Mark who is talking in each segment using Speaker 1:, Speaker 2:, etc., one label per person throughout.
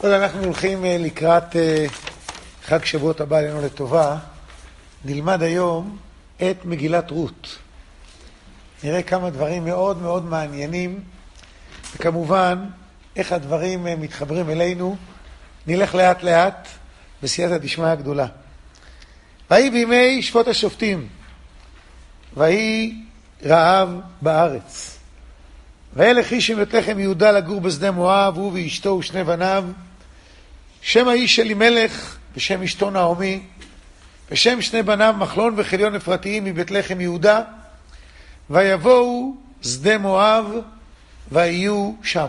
Speaker 1: עוד אנחנו הולכים לקראת חג שבועות הבא עלינו לטובה. נלמד היום את מגילת רות. נראה כמה דברים מאוד מאוד מעניינים, וכמובן איך הדברים מתחברים אלינו. נלך לאט לאט בסייעתא דשמיא הגדולה. ויהי בימי שפוט השופטים, ויהי רעב בארץ. וילך איש מבית לחם יהודה לגור בשדה מואב, הוא ואשתו ושני בניו. שם האיש אלימלך ושם אשתו נעמי, ושם שני בניו מחלון וחליון אפרתיים מבית לחם יהודה. ויבואו שדה מואב ויהיו שם.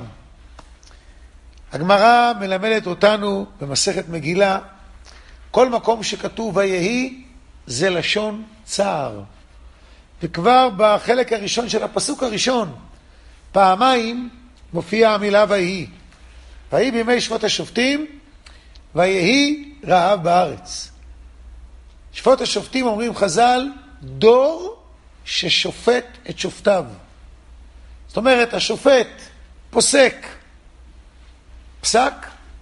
Speaker 1: הגמרא מלמדת אותנו במסכת מגילה, כל מקום שכתוב ויהי זה לשון צער. וכבר בחלק הראשון של הפסוק הראשון פעמיים מופיע המילה ויהי. ויהי בימי שפוט השופטים, ויהי רעב בארץ. שפוט השופטים, אומרים חז"ל, דור ששופט את שופטיו. זאת אומרת, השופט פוסק פסק,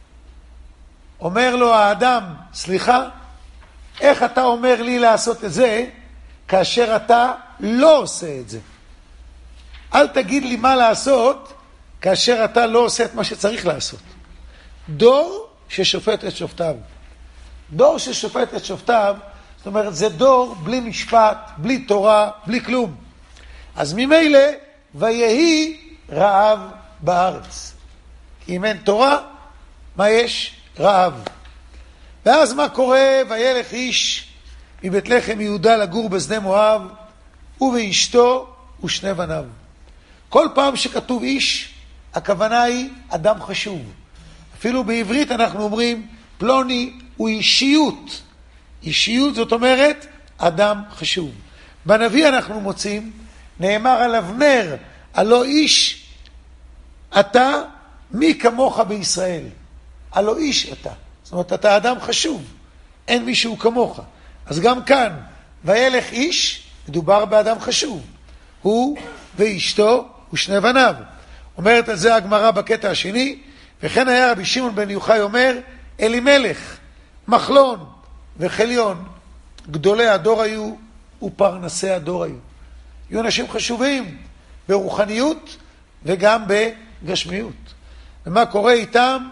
Speaker 1: אומר לו האדם, סליחה, איך אתה אומר לי לעשות את זה כאשר אתה לא עושה את זה? אל תגיד לי מה לעשות כאשר אתה לא עושה את מה שצריך לעשות. דור ששופט את שופטיו. דור ששופט את שופטיו, זאת אומרת, זה דור בלי משפט, בלי תורה, בלי כלום. אז ממילא, ויהי רעב בארץ. כי אם אין תורה, מה יש? רעב. ואז מה קורה? וילך איש מבית לחם יהודה לגור בשדה מואב, הוא ואשתו ושני בניו. כל פעם שכתוב איש, הכוונה היא אדם חשוב. אפילו בעברית אנחנו אומרים, פלוני הוא אישיות. אישיות זאת אומרת, אדם חשוב. בנביא אנחנו מוצאים, נאמר על אבנר, הלא איש אתה, מי כמוך בישראל? הלא איש אתה. זאת אומרת, אתה אדם חשוב. אין מישהו כמוך. אז גם כאן, וילך איש, מדובר באדם חשוב. הוא ואשתו ושני בניו. אומרת על זה הגמרא בקטע השני, וכן היה רבי שמעון בן יוחאי אומר, אלימלך, מחלון וחליון, גדולי הדור היו ופרנסי הדור היו. היו אנשים חשובים ברוחניות וגם בגשמיות. ומה קורה איתם?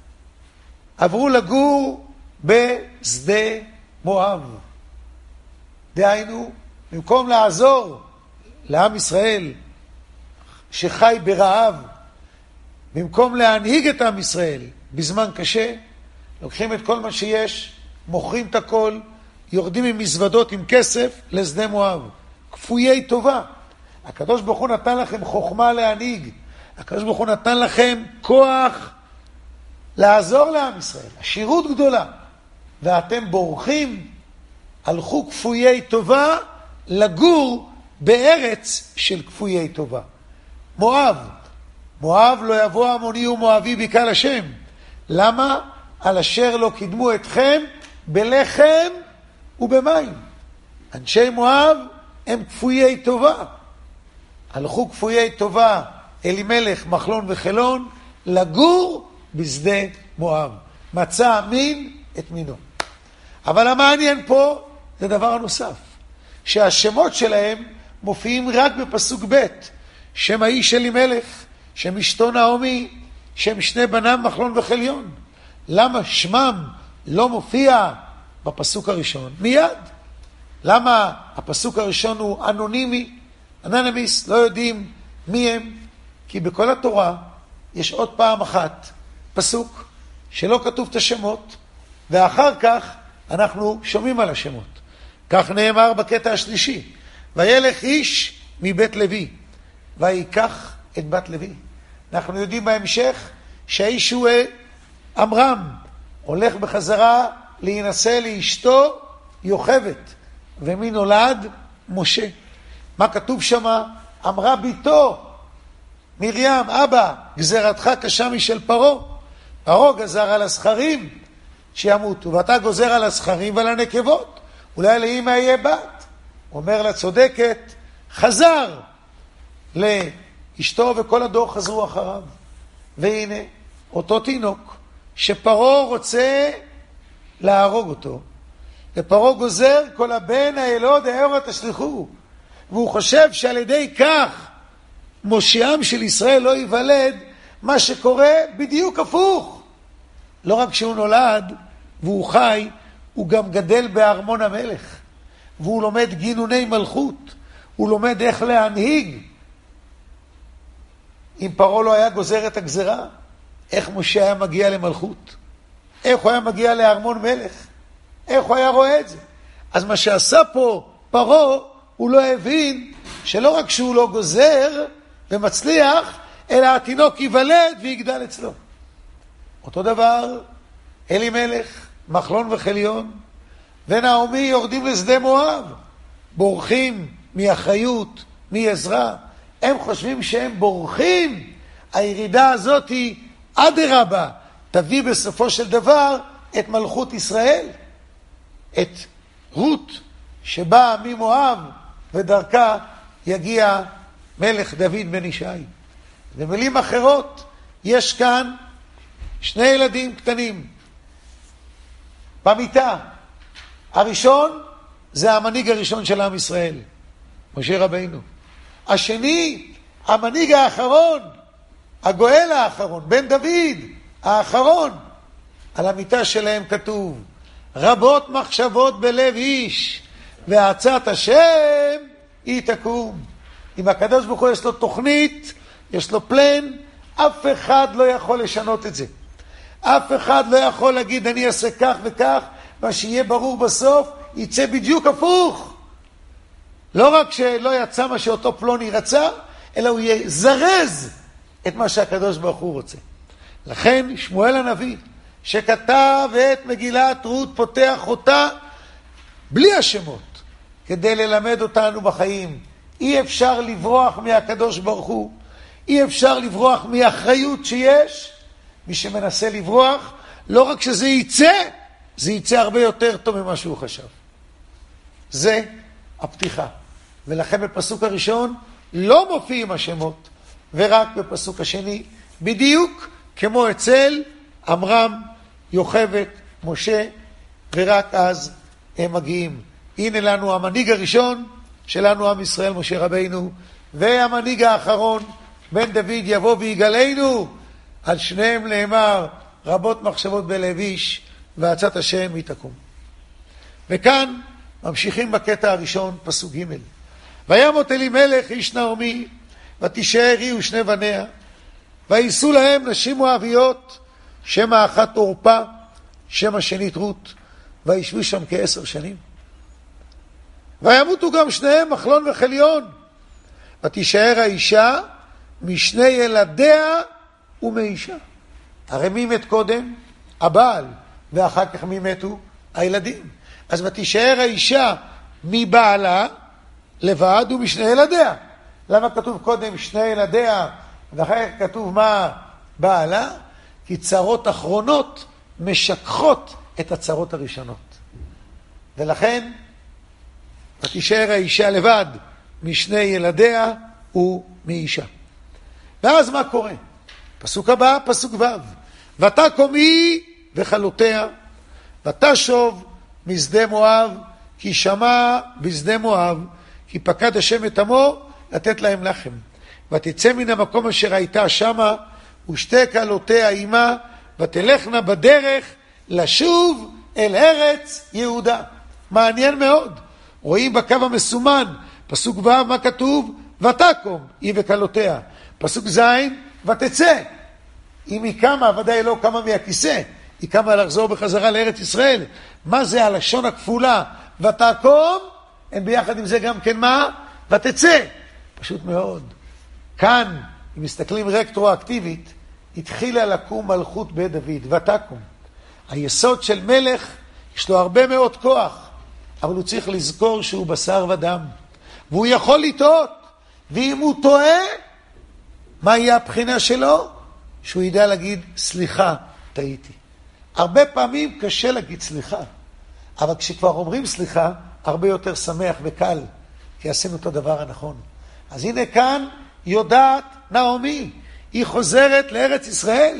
Speaker 1: עברו לגור בשדה מואב. דהיינו, במקום לעזור לעם ישראל שחי ברעב, במקום להנהיג את עם ישראל בזמן קשה, לוקחים את כל מה שיש, מוכרים את הכל, יורדים עם מזוודות עם כסף לשדה מואב. כפויי טובה. הקדוש ברוך הוא נתן לכם חוכמה להנהיג. הקדוש ברוך הוא נתן לכם כוח לעזור לעם ישראל. עשירות גדולה. ואתם בורחים, הלכו כפויי טובה לגור בארץ של כפויי טובה. מואב. מואב לא יבוא עמוני ומואבי בקהל השם. למה? על אשר לא קידמו אתכם בלחם ובמים. אנשי מואב הם כפויי טובה. הלכו כפויי טובה אלימלך, מחלון וחלון לגור בשדה מואב. מצא מין את מינו. אבל המעניין פה זה דבר נוסף. שהשמות שלהם מופיעים רק בפסוק ב'. שם האיש אלימלך, שם אשתו נעמי, שם שני בניו מחלון וחליון. למה שמם לא מופיע בפסוק הראשון? מיד. למה הפסוק הראשון הוא אנונימי? אנונימיס, לא יודעים מי הם. כי בכל התורה יש עוד פעם אחת פסוק שלא כתוב את השמות, ואחר כך אנחנו שומעים על השמות. כך נאמר בקטע השלישי, וילך איש מבית לוי, ויקח את בת לוי. אנחנו יודעים בהמשך שהאיש הוא אמרם, הולך בחזרה להינשא לאשתו יוכבד, ומי נולד? משה. מה כתוב שם? אמרה ביתו מרים, אבא, גזרתך קשה משל פרעה. פרעה גזר על הזכרים שימותו, ואתה גוזר על הזכרים ועל הנקבות. אולי לאמא יהיה בת. אומר לצודקת, חזר לאשתו וכל הדור חזרו אחריו. והנה, אותו תינוק שפרעה רוצה להרוג אותו, ופרעה גוזר כל הבן האלוה דאורה תשליכו, והוא חושב שעל ידי כך מושיעם של ישראל לא ייוולד, מה שקורה בדיוק הפוך. לא רק שהוא נולד והוא חי, הוא גם גדל בארמון המלך, והוא לומד גינוני מלכות, הוא לומד איך להנהיג. אם פרעה לא היה גוזר את הגזרה, איך משה היה מגיע למלכות? איך הוא היה מגיע לארמון מלך? איך הוא היה רואה את זה? אז מה שעשה פה פרעה, הוא לא הבין שלא רק שהוא לא גוזר ומצליח, אלא התינוק ייוולד ויגדל אצלו. אותו דבר אלימלך, מחלון וחליון ונעמי יורדים לשדה מואב, בורחים מאחריות, מעזרה. הם חושבים שהם בורחים. הירידה הזאת היא אדרבה, תביא בסופו של דבר את מלכות ישראל, את רות שבאה ממואב, ודרכה יגיע מלך דוד בן ישי. במילים אחרות, יש כאן שני ילדים קטנים במיטה. הראשון זה המנהיג הראשון של עם ישראל, משה רבינו. השני, המנהיג האחרון, הגואל האחרון, בן דוד האחרון. על המיטה שלהם כתוב, רבות מחשבות בלב איש, ועצת השם היא תקום. אם הקדוש ברוך הוא יש לו תוכנית, יש לו פלן, אף אחד לא יכול לשנות את זה. אף אחד לא יכול להגיד אני אעשה כך וכך, מה שיהיה ברור בסוף יצא בדיוק הפוך. לא רק שלא יצא מה שאותו פלוני רצה, אלא הוא יזרז את מה שהקדוש ברוך הוא רוצה. לכן שמואל הנביא שכתב את מגילת רות פותח אותה בלי השמות, כדי ללמד אותנו בחיים. אי אפשר לברוח מהקדוש ברוך הוא, אי אפשר לברוח מאחריות שיש. מי שמנסה לברוח, לא רק שזה יצא, זה יצא הרבה יותר טוב ממה שהוא חשב. זה הפתיחה. ולכן בפסוק הראשון לא מופיעים השמות, ורק בפסוק השני, בדיוק כמו אצל עמרם, יוכבד, משה, ורק אז הם מגיעים. הנה לנו המנהיג הראשון שלנו עם ישראל, משה רבינו, והמנהיג האחרון, בן דוד, יבוא ויגלנו. על שניהם נאמר, רבות מחשבות בלב איש, ועצת השם היא תקום. וכאן ממשיכים בקטע הראשון, פסוק ג'. וימות אלימלך איש נעמי, ותישאר היא ושני בניה, וייסעו להם נשים מואביות, שם האחת עורפה, שם השנית רות, וישבו שם כ10 שנים. וימותו גם שניהם, מחלון וחליון, ותישאר האישה משני ילדיה ומאישה. הרי מי מת קודם? הבעל, ואחר כך מי מתו? הילדים. אז ותישאר האישה מבעלה לבד ומשני ילדיה. למה כתוב קודם שני ילדיה ואחר כך כתוב מה? בעלה? כי צרות אחרונות משכחות את הצרות הראשונות. ולכן ותישאר האישה לבד משני ילדיה ומאישה. ואז מה קורה? פסוק הבא, פסוק ו'. ותקום היא וחלותיה, ותשוב משדה מואב, כי שמע בשדה מואב, כי פקד השם את עמו לתת להם לחם. ותצא מן המקום אשר הייתה שמה, ושתי כלותיה עמה, ותלכנה בדרך לשוב אל ארץ יהודה. מעניין מאוד. רואים בקו המסומן, פסוק ו' מה כתוב? ותקום היא וכלותיה. פסוק ז' ותצא. אם היא קמה, ודאי לא קמה מהכיסא, היא קמה לחזור בחזרה לארץ ישראל. מה זה הלשון הכפולה? ותקום, הם ביחד עם זה גם כן מה? ותצא. פשוט מאוד. כאן, אם מסתכלים רטרואקטיבית, התחילה לקום מלכות בית דוד, ותקום. היסוד של מלך, יש לו הרבה מאוד כוח, אבל הוא צריך לזכור שהוא בשר ודם, והוא יכול לטעות, ואם הוא טועה, מה יהיה הבחינה שלו? שהוא ידע להגיד, סליחה, טעיתי. הרבה פעמים קשה להגיד סליחה, אבל כשכבר אומרים סליחה, הרבה יותר שמח וקל, כי עשינו את הדבר הנכון. אז הנה כאן יודעת נעמי, היא חוזרת לארץ ישראל,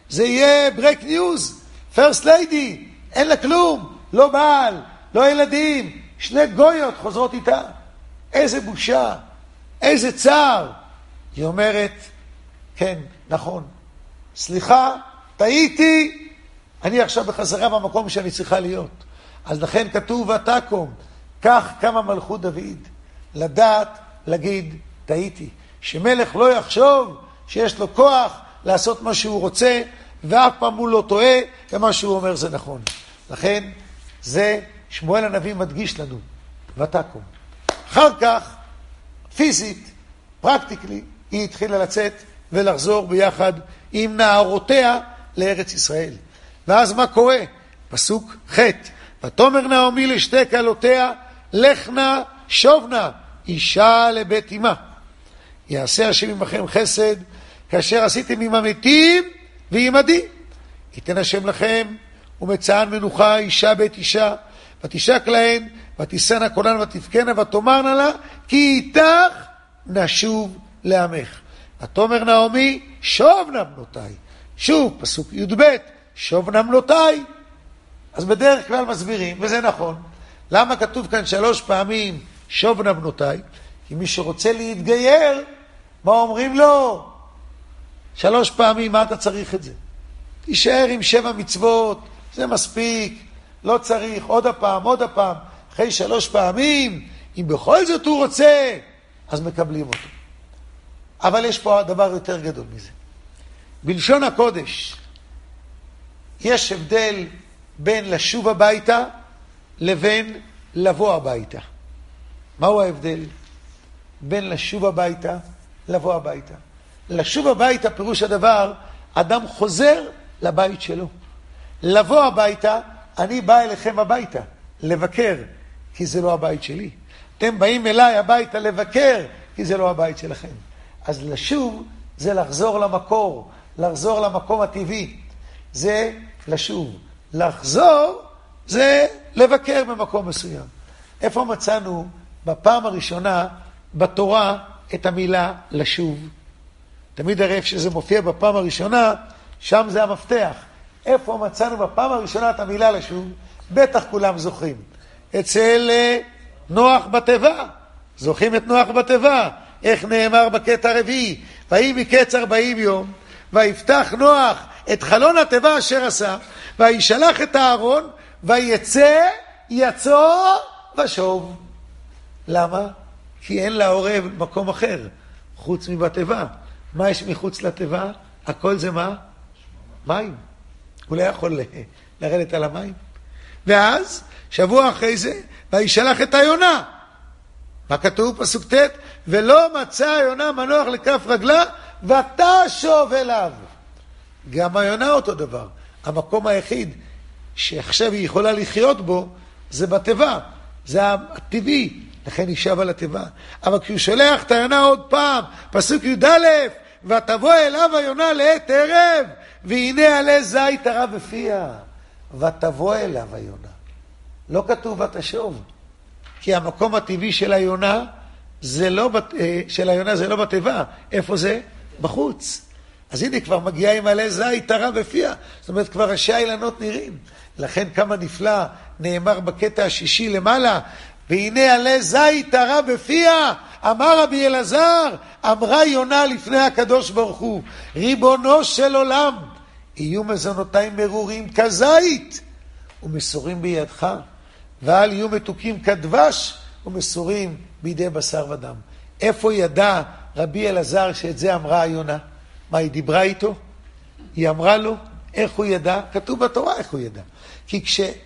Speaker 1: זה יהיה ברייק ניוז, פרסט ליידי, אין לה כלום, לא בעל, לא ילדים, 2 גויות חוזרות איתה. איזה בושה, איזה צער. היא אומרת, כן, נכון, סליחה, טעיתי, אני עכשיו בחזרה במקום שאני צריכה להיות. אז לכן כתוב ותקום, כך קמה מלכות דוד, לדעת, להגיד, טעיתי. שמלך לא יחשוב שיש לו כוח לעשות מה שהוא רוצה, ואף פעם הוא לא טועה, ומה שהוא אומר זה נכון. לכן, זה שמואל הנביא מדגיש לנו, ותקום. אחר כך, פיזית, פרקטיקלי, היא התחילה לצאת ולחזור ביחד עם נערותיה לארץ ישראל. ואז מה קורה? פסוק ח' ותאמר נעמי לשתי כלותיה, לכנה שובנה, אישה לבית אמה. יעשה השם עמכם חסד, כאשר עשיתם עם המתים ועמדי. ייתן השם לכם, ומצאן מנוחה אישה בית אישה, ותשק להן, ותישאנה קולן ותבכנה, ותאמרנה לה, כי איתך נשוב לעמך. ותאמר נעמי, שובנה בנותיי. שוב, פסוק י"ב, שובנה בנותיי. אז בדרך כלל מסבירים, וזה נכון. למה כתוב כאן 3 פעמים שובנה בנותיי? כי מי שרוצה להתגייר, מה אומרים לו? 3 פעמים, מה אתה צריך את זה? תישאר עם 7 מצוות, זה מספיק, לא צריך, עוד הפעם, עוד הפעם. אחרי 3 פעמים, אם בכל זאת הוא רוצה, אז מקבלים אותו. אבל יש פה דבר יותר גדול מזה. בלשון הקודש, יש הבדל בין לשוב הביתה לבין לבוא הביתה. מהו ההבדל? בין לשוב הביתה, לבוא הביתה. לשוב הביתה, פירוש הדבר, אדם חוזר לבית שלו. לבוא הביתה, אני בא אליכם הביתה, לבקר, כי זה לא הבית שלי. אתם באים אליי הביתה לבקר, כי זה לא הבית שלכם. אז לשוב זה לחזור למקור, לחזור למקום הטבעי. זה לשוב. לחזור זה לבקר במקום מסוים. איפה מצאנו בפעם הראשונה בתורה את המילה לשוב? תמיד הרי איפה שזה מופיע בפעם הראשונה, שם זה המפתח. איפה מצאנו בפעם הראשונה את המילה לשוב? בטח כולם זוכרים. אצל נוח בתיבה. זוכרים את נוח בתיבה. איך נאמר בקטע הרביעי? ויהי מקץ 40 יום, ויפתח נוח את חלון התיבה אשר עשה, וישלח את הארון, ויצא, יצא ושוב. למה? כי אין לעורב מקום אחר, חוץ מבתיבה. מה יש מחוץ לתיבה? הכל זה מה? מים. הוא לא יכול לרדת על המים. ואז, שבוע אחרי זה, וישלח את היונה. מה כתוב? פסוק ט' ולא מצא היונה מנוח לכף רגלה, ותשוב אליו. גם היונה אותו דבר. המקום היחיד שעכשיו היא יכולה לחיות בו, זה בתיבה. זה הטבעי. לכן היא שבה לתיבה. אבל כשהוא שולח את היונה עוד פעם, פסוק י"א, ותבוא אליו היונה לעת ערב, והנה עלי זית הרע בפיה. ותבוא אליו היונה. לא כתוב ותשוב. כי המקום הטבעי של היונה, זה לא בתיבה. איפה זה? בחוץ. אז הנה כבר מגיעה עם עלי זית הרע בפיה. זאת אומרת, כבר ראשי האילנות נראים. לכן כמה נפלא נאמר בקטע השישי למעלה, והנה עלי זית הרע בפיה, אמר רבי אלעזר, אמרה יונה לפני הקדוש ברוך הוא, ריבונו של עולם, יהיו מזונותיי מרורים כזית ומסורים בידך, ואל יהיו מתוקים כדבש ומסורים בידי בשר ודם. איפה ידע רבי אלעזר שאת זה אמרה היונה? מה, היא דיברה איתו? היא אמרה לו? איך הוא ידע? כתוב בתורה איך הוא ידע. כי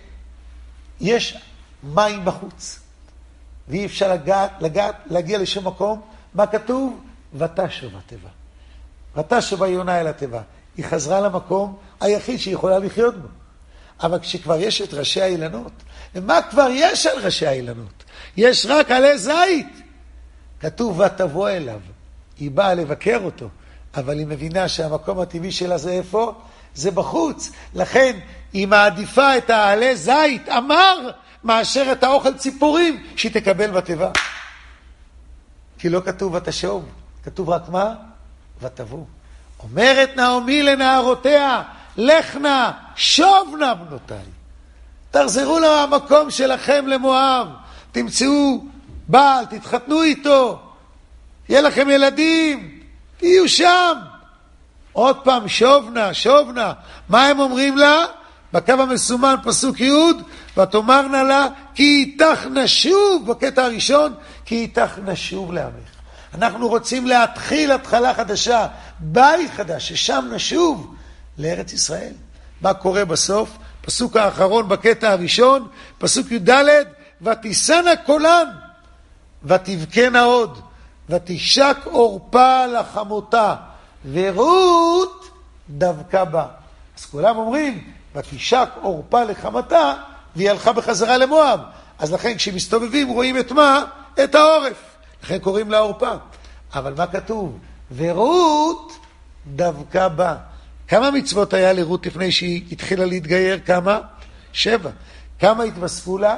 Speaker 1: כשיש מים בחוץ, ואי אפשר להגיע לשום מקום, מה כתוב? ותשוב התיבה. ותשוב היונה אל התיבה. היא חזרה למקום היחיד שהיא יכולה לחיות בו. אבל כשכבר יש את ראשי האילנות, ומה כבר יש על ראשי האילנות? יש רק עלי זית. כתוב ותבוא אליו. היא באה לבקר אותו, אבל היא מבינה שהמקום הטבעי שלה זה איפה? זה בחוץ. לכן היא מעדיפה את העלי זית, אמר, מאשר את האוכל ציפורים שהיא תקבל בתיבה. כי לא כתוב ותשוב, כתוב רק מה? ותבוא. אומרת נעמי לנערותיה, לכנה, שובנה בנותיי. תחזרו למקום שלכם למואב, תמצאו בעל, תתחתנו איתו, יהיה לכם ילדים, תהיו שם. עוד פעם, שובנה, שובנה. מה הם אומרים לה? בקו המסומן פסוק י' ותאמרנה לה כי איתך נשוב, בקטע הראשון, כי איתך נשוב לעמך. אנחנו רוצים להתחיל התחלה חדשה, בית חדש, ששם נשוב לארץ ישראל. מה קורה בסוף? פסוק האחרון בקטע הראשון, פסוק י' ותישנה קולן ותבכנה עוד ותשק עורפה לחמותה ורות דבקה בה. אז כולם אומרים ותשק עורפה לחמתה והיא הלכה בחזרה למואב. אז לכן כשמסתובבים רואים את מה? את העורף. לכן קוראים לה עורפה. אבל מה כתוב? ורות דבקה בה. כמה מצוות היה לרות לפני שהיא התחילה להתגייר? כמה? 7. כמה התווספו לה?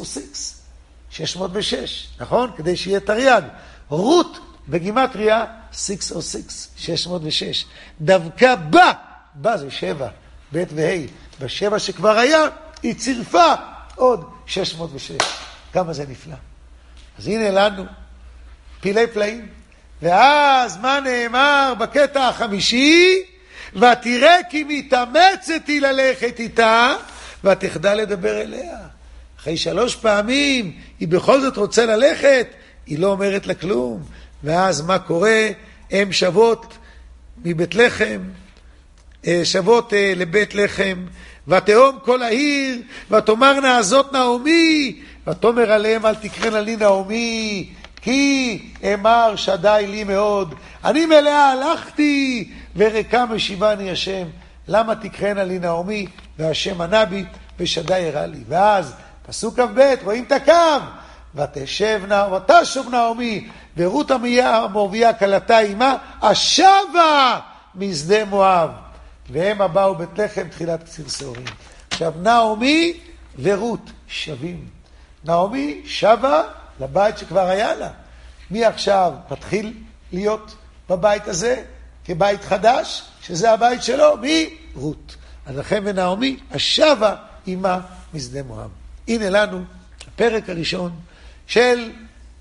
Speaker 1: 606, נכון? כדי שיהיה תרי"ג. רות בגימטריה 606, 606. דווקא בה זה 7, ב' וה'. ב7 שכבר היה, היא צירפה עוד 606. כמה זה נפלא. אז הנה לנו פילי פלאים. ואז מה נאמר בקטע החמישי? ותראה כי מתאמצת היא ללכת איתה ותחדל לדבר אליה. אחרי 3 פעמים היא בכל זאת רוצה ללכת, היא לא אומרת לה כלום. ואז מה קורה? הם שבות מבית לחם, שבות לבית לחם, ותהום כל העיר, ותאמרנה הזאת נעמי, ותאמר עליהם אל תקראנה לי נעמי, כי אמר שדי לי מאוד, אני מלאה הלכתי וריקה משיבני השם, למה תקראנה לי נעמי? והשם ענה בי ושדי הראה לי. ואז פסוק כ"ב, רואים את הקו, ותשוב נעמי ורות המואביה כלתה עמה השבה משדה מואב, והם באו בית לחם תחילת קציר שעורים. עכשיו נעמי ורות שווים. נעמי שבה לבית שכבר היה לה. מי עכשיו מתחיל להיות בבית הזה כבית חדש, שזה הבית שלו? מי? רות. אז לכן ונעמי השבה עמה משדה מואב. הנה לנו הפרק הראשון של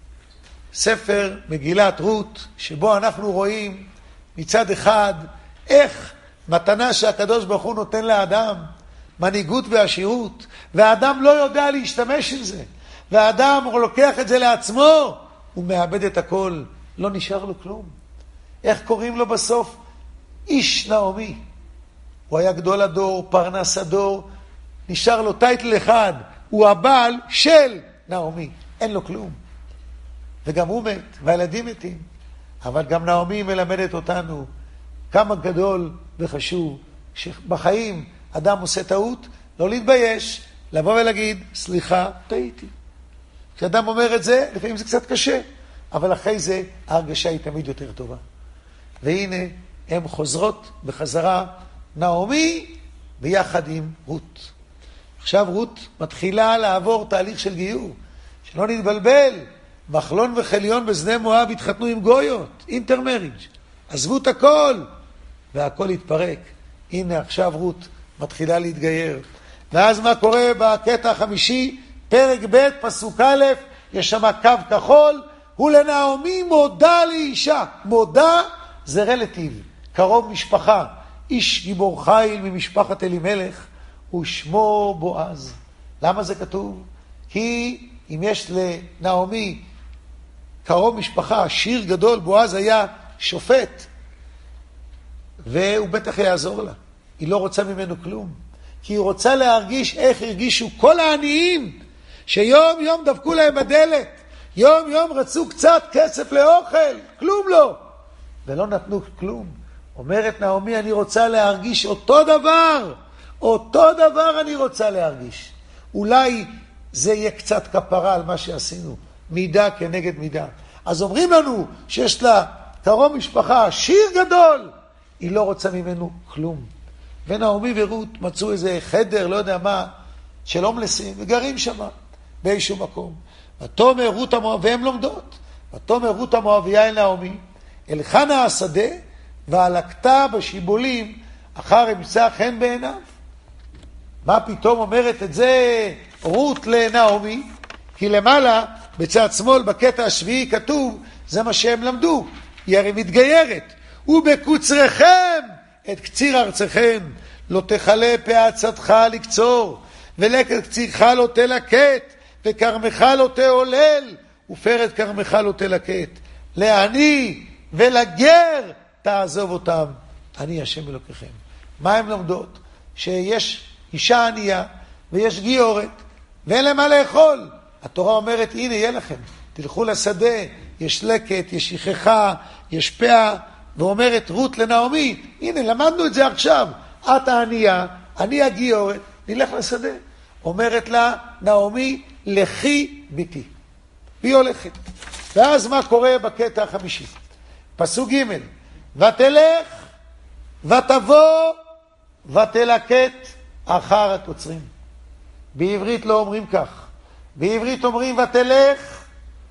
Speaker 1: ספר מגילת רות, שבו אנחנו רואים מצד אחד איך מתנה שהקדוש ברוך הוא נותן לאדם, מנהיגות ועשירות, והאדם לא יודע להשתמש עם זה, והאדם לוקח את זה לעצמו, הוא מאבד את הכל, לא נשאר לו כלום. איך קוראים לו בסוף? איש נעמי. הוא היה גדול הדור, פרנס הדור, נשאר לו טייטל אחד, הוא הבעל של נעמי, אין לו כלום. וגם הוא מת, והילדים מתים. אבל גם נעמי מלמדת אותנו כמה גדול וחשוב שבחיים אדם עושה טעות, לא להתבייש, לבוא ולהגיד, סליחה, טעיתי. כשאדם אומר את זה, לפעמים זה קצת קשה, אבל אחרי זה ההרגשה היא תמיד יותר טובה. והנה, הן חוזרות בחזרה, נעמי ביחד עם רות. עכשיו רות מתחילה לעבור תהליך של גיור, שלא נתבלבל, מחלון וחליון בשדה מואב התחתנו עם גויות, אינטרמריג', עזבו את הכל, והכל התפרק. הנה עכשיו רות מתחילה להתגייר. ואז מה קורה בקטע החמישי? פרק ב' פסוק א', יש שם קו כחול, ולנעמי מודה לאישה. מודה זה רלטיב, קרוב משפחה, איש גיבור חיל ממשפחת אלימלך, ושמו בועז. למה זה כתוב? כי אם יש לנעמי קרוב משפחה, שיר גדול, בועז היה שופט, והוא בטח יעזור לה. היא לא רוצה ממנו כלום, כי היא רוצה להרגיש איך הרגישו כל העניים, שיום יום דפקו להם בדלת, יום יום רצו קצת כסף לאוכל, כלום לא, ולא נתנו כלום. אומרת נעמי, אני רוצה להרגיש אותו דבר, אותו דבר אני רוצה להרגיש. אולי זה יהיה קצת כפרה על מה שעשינו, מידה כנגד מידה. אז אומרים לנו שיש לה קרוב משפחה, שיר גדול, היא לא רוצה ממנו כלום. ונעמי ורות מצאו איזה חדר, לא יודע מה, של הומלסים, וגרים שם באיזשהו מקום. ותאמר רות המואביה, והן לומדות, ותאמר רות המואביה אל נעמי, אל חנה השדה, והלקתה בשיבולים אחר אמצא חן בעיניו. מה פתאום אומרת את זה רות לנעמי? כי למעלה בצד שמאל בקטע השביעי כתוב, זה מה שהם למדו, היא הרי מתגיירת. ובקוצריכם את קציר ארצכם, לא תחלה פאצתך לקצור, ולקט קצירך לא תלקט, וכרמך לא תעולל, ופרד כרמך לא תלקט. לעני ולגר תעזוב אותם, אני השם אלוקיכם. מה הם לומדות? שיש אישה ענייה ויש גיורת ואין להם מה לאכול. התורה אומרת, הנה יהיה לכם, תלכו לשדה, יש לקט, יש שכחה, יש פאה, ואומרת רות לנעמי, הנה למדנו את זה עכשיו, את הענייה, אני הגיורת, נלך לשדה. אומרת לה נעמי, לכי ביתי. והיא הולכת. ואז מה קורה בקטע החמישי? פסוק ג' ותלך ותבוא ותלקט אחר הקוצרים. בעברית לא אומרים כך. בעברית אומרים ותלך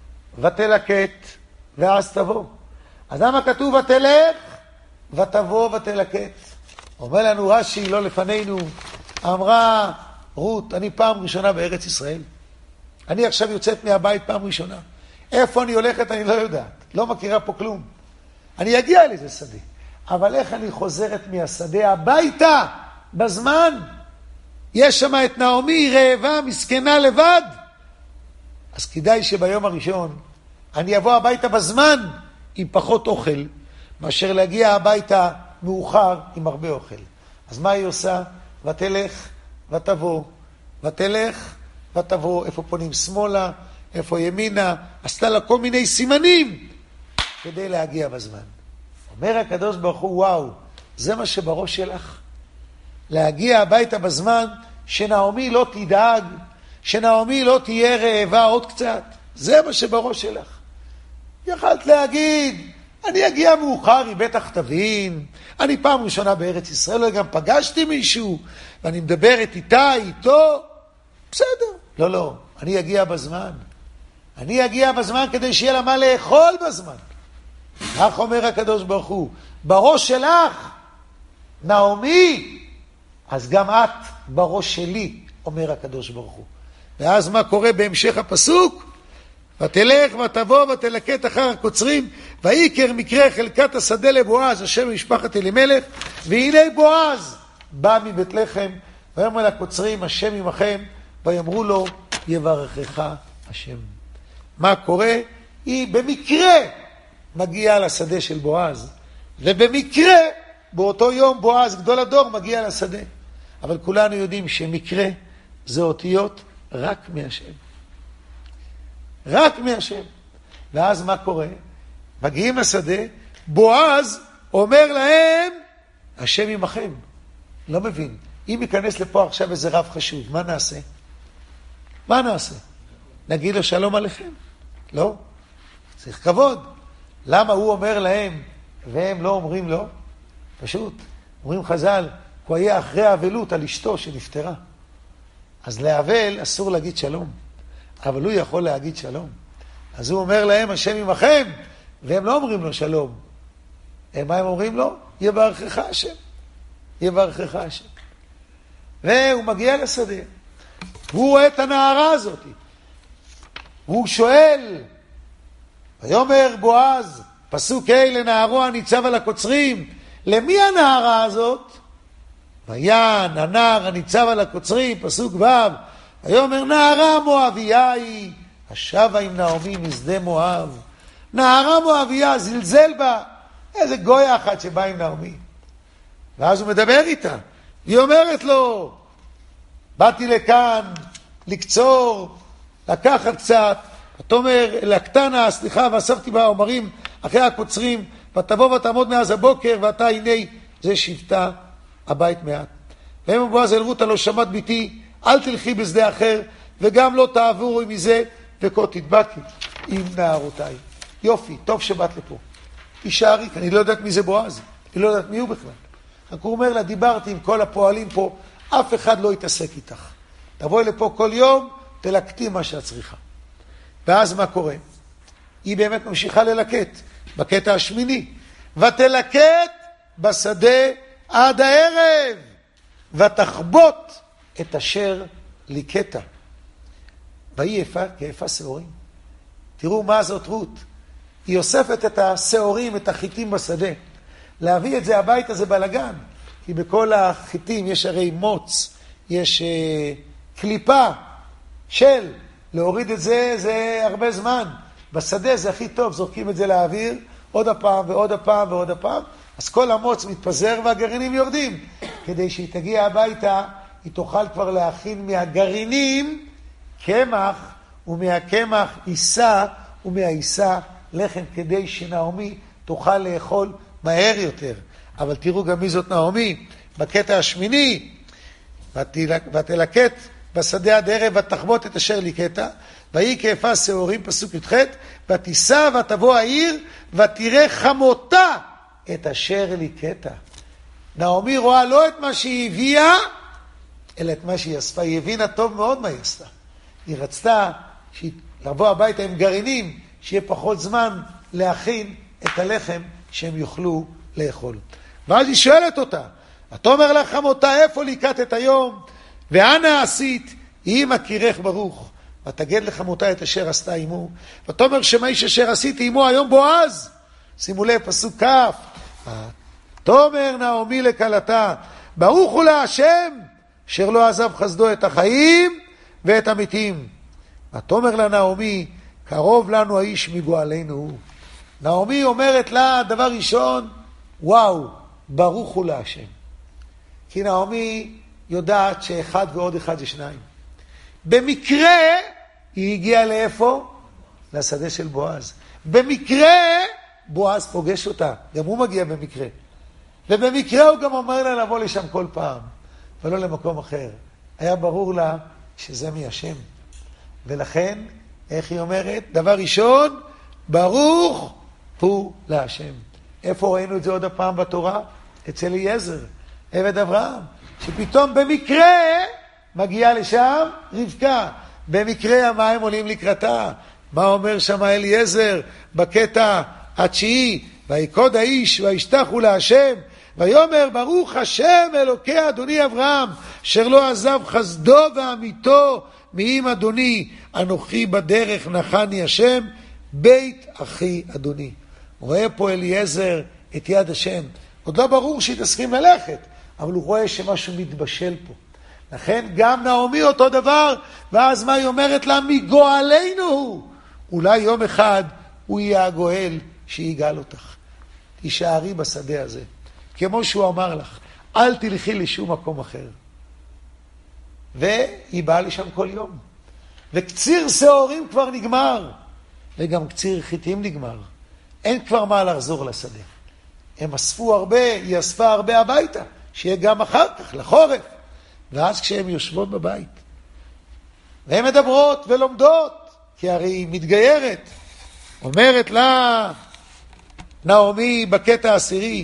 Speaker 1: ותלקט ואז תבוא. אז למה כתוב ותלך ותבוא ותלקט? אומר לנו רש"י, לא לפנינו, אמרה רות, אני פעם ראשונה בארץ ישראל. אני עכשיו יוצאת מהבית פעם ראשונה. איפה אני הולכת אני לא יודעת. לא מכירה פה כלום. אני אגיע אל איזה שדה. אבל איך אני חוזרת מהשדה הביתה בזמן? יש שם את נעמי רעבה, מסכנה לבד. אז כדאי שביום הראשון אני אבוא הביתה בזמן עם פחות אוכל, מאשר להגיע הביתה מאוחר עם הרבה אוכל. אז מה היא עושה? ותלך ותבוא, ותלך ותבוא. איפה פונים? שמאלה, איפה ימינה? עשתה לה כל מיני סימנים כדי להגיע בזמן. אומר הקדוש ברוך הוא, וואו, זה מה שבראש שלך? להגיע הביתה בזמן, שנעמי לא תדאג, שנעמי לא תהיה רעבה עוד קצת. זה מה שבראש שלך. יכלת להגיד, אני אגיע מאוחר, היא בטח תבין, אני פעם ראשונה בארץ ישראל, גם פגשתי מישהו, ואני מדברת איתה, איתו, בסדר. לא, לא, אני אגיע בזמן. אני אגיע בזמן כדי שיהיה לה מה לאכול בזמן. כך אומר הקדוש ברוך הוא, בראש שלך, נעמי, אז גם את בראש שלי, אומר הקדוש ברוך הוא. ואז מה קורה בהמשך הפסוק? ותלך ותבוא ותלקט אחר הקוצרים, ויקר מקרה חלקת השדה לבועז, השם משפחת אלימלך, והנה בועז בא מבית לחם, ויאמר לקוצרים, השם עמכם, ויאמרו לו, יברכך השם. מה קורה? היא במקרה מגיעה לשדה של בועז, ובמקרה באותו יום בועז גדול הדור מגיע לשדה. אבל כולנו יודעים שמקרה זה אותיות רק מהשם. רק מהשם. ואז מה קורה? מגיעים לשדה, בועז אומר להם, השם עמכם. לא מבין. אם ייכנס לפה עכשיו איזה רב חשוב, מה נעשה? מה נעשה? נגיד לו שלום עליכם? לא. צריך כבוד. למה הוא אומר להם והם לא אומרים לו? פשוט. אומרים חז"ל, הוא היה אחרי האבלות על אשתו שנפטרה. אז לאבל אסור להגיד שלום. אבל הוא יכול להגיד שלום. אז הוא אומר להם, השם עמכם, והם לא אומרים לו שלום. מה הם אומרים לו? יברכך השם. יברכך השם. והוא מגיע לשדה. הוא רואה את הנערה הזאת. הוא שואל, ויאמר בועז, פסוק ה' לנערו הניצב על הקוצרים, למי הנערה הזאת? ויען הנער הניצב על הקוצרים, פסוק ו', ויאמר נערה מואביה היא, השבה עם נעמי משדה מואב. נערה מואביה, זלזל בה, איזה גויה אחת שבאה עם נעמי. ואז הוא מדבר איתה, היא אומרת לו, באתי לכאן לקצור, לקחת קצת, ותאמר לקטנה, סליחה, ואספתי בה אומרים אחרי הקוצרים, ותבוא ותעמוד מאז הבוקר, ואתה הנה זה שבטה הבית מעט. והם בועז אל רות, לא שמעת ביתי, אל תלכי בשדה אחר, וגם לא תעבורי מזה, וכה תדבקי עם נערותיי. יופי, טוב שבאת לפה. תישארי, אני לא יודעת מי זה בועז, אני לא יודעת מי הוא בכלל. רק הוא אומר לה, דיברתי עם כל הפועלים פה, אף אחד לא יתעסק איתך. תבואי לפה כל יום, תלקטי מה שאת צריכה. ואז מה קורה? היא באמת ממשיכה ללקט, בקטע השמיני. ותלקט בשדה עד הערב, ותחבוט את אשר ליקטה. והיא יפה כיפה שעורים. תראו מה זאת רות. היא אוספת את השעורים, את החיטים בשדה. להביא את זה הביתה זה בלגן. כי בכל החיטים יש הרי מוץ, יש קליפה של, להוריד את זה זה הרבה זמן. בשדה זה הכי טוב, זורקים את זה לאוויר, עוד הפעם ועוד הפעם ועוד הפעם. אז כל המוץ מתפזר והגרעינים יורדים. כדי שהיא תגיע הביתה, היא תוכל כבר להכין מהגרעינים קמח, ומהקמח עיסה, ומהעיסה לחם, כדי שנעמי תוכל לאכול מהר יותר. אבל תראו גם מי זאת נעמי. בקטע השמיני, ותלקט בשדה עד ערב, ותחבוט את אשר ליקטה, ויהי כיפה שעורים, פסוק י"ח, ותיסע ותבוא העיר, ותראה חמותה את אשר ליקטה. נעמי רואה לא את מה שהיא הביאה, אלא את מה שהיא אספה. היא הבינה טוב מאוד מה היא עשתה. היא רצתה לבוא הביתה עם גרעינים, שיהיה פחות זמן להכין את הלחם שהם יוכלו לאכול. ואז היא שואלת אותה, ותאמר לה חמותה, איפה ליקטת היום? ואנה עשית? היא מכירך ברוך. ותגד לחמותה את אשר עשתה עמו. ותאמר שמה איש אשר עשיתי עמו היום בועז. שימו לב, פסוק כ'. תאמר נעמי לכלתה, ברוך הוא להשם, אשר לא עזב חסדו את החיים ואת המתים. ותאמר לה נעמי, קרוב לנו האיש מגואלנו. נעמי אומרת לה, דבר ראשון, וואו, ברוך הוא להשם. כי נעמי יודעת שאחד ועוד אחד זה שניים. במקרה היא הגיעה לאיפה? לשדה של בועז. במקרה בועז פוגש אותה, גם הוא מגיע במקרה. ובמקרה הוא גם אומר לה לבוא לשם כל פעם, ולא למקום אחר. היה ברור לה שזה מהשם. ולכן, איך היא אומרת? דבר ראשון, ברוך הוא להשם. איפה ראינו את זה עוד הפעם בתורה? אצל אליעזר, עבד אברהם, שפתאום במקרה מגיעה לשם רבקה. במקרה המים עולים לקראתה. מה אומר שם אליעזר בקטע התשיעי? ויקוד האיש וישתחו להשם, ויאמר ברוך השם אלוקי אדוני אברהם, אשר לא עזב חסדו ואמיתו מעם אדוני, אנוכי בדרך נחני השם, בית אחי אדוני. רואה פה אליעזר את יד השם. עוד לא ברור שהיא תסכים ללכת, אבל הוא רואה שמשהו מתבשל פה. לכן גם נעמי אותו דבר, ואז מה היא אומרת לה? מגואלנו הוא. אולי יום אחד הוא יהיה הגואל שיגאל אותך. תישארי בשדה הזה. כמו שהוא אמר לך, אל תלכי לשום מקום אחר. והיא באה לשם כל יום. וקציר שעורים כבר נגמר. וגם קציר חיטים נגמר. אין כבר מה לחזור לשדה. הם אספו הרבה, היא אספה הרבה הביתה. שיהיה גם אחר כך, לחורף. ואז כשהן יושבות בבית, והן מדברות ולומדות, כי הרי היא מתגיירת, אומרת לה נעמי בקטע העשירי,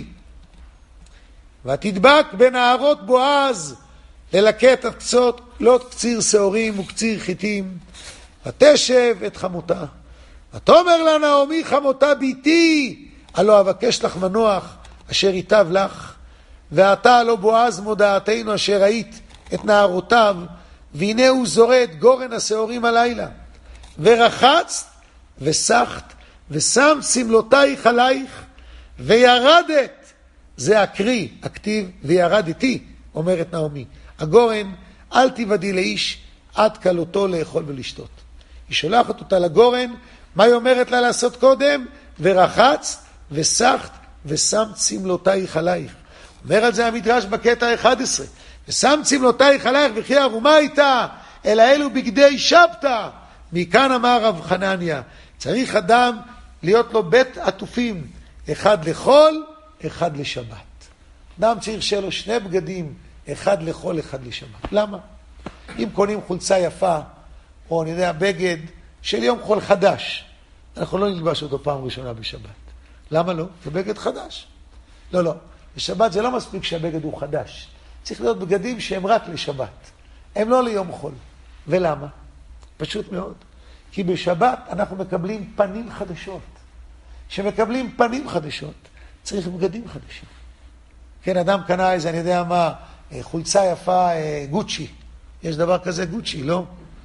Speaker 1: ותדבק בנערות בועז ללקט את קצות, לא קציר שעורים וקציר חיטים, ותשב את חמותה. ותאמר לה נעמי חמותה ביתי, הלא אבקש לך מנוח אשר ייטב לך, ואתה לא בועז מודעתנו אשר ראית את נערותיו, והנה הוא זורד גורן השעורים הלילה, ורחצת וסחת ושם סמלותייך עלייך וירדת. זה הקרי, הכתיב וירדתי, אומרת נעמי. הגורן, אל תיבדי לאיש עד קלותו לאכול ולשתות. היא שולחת אותה לגורן, מה היא אומרת לה לעשות קודם? ורחצת וסחת ושם סמלותייך עלייך. אומר על זה המדרש בקטע 11, ושם צמלותייך עלייך וכי ערומה הייתה, אלא אלו בגדי שבתא. מכאן אמר רב חנניה, צריך אדם להיות לו בית עטופים, אחד לחול, אחד לשבת. אדם צריך שיהיה לו שני בגדים, אחד לחול, אחד לשבת. למה? אם קונים חולצה יפה, או אני יודע, בגד של יום חול חדש, אנחנו לא נלבש אותו פעם ראשונה בשבת. למה לא? זה בגד חדש. לא. בשבת זה לא מספיק שהבגד הוא חדש. צריך להיות בגדים שהם רק לשבת. הם לא ליום חול. ולמה? פשוט מאוד. כי בשבת אנחנו מקבלים פנים חדשות. כשמקבלים פנים חדשות, צריך בגדים חדשים. כן, אדם קנה איזה, אני יודע מה, חולצה יפה, גוצ'י. יש דבר כזה גוצ'י, לא?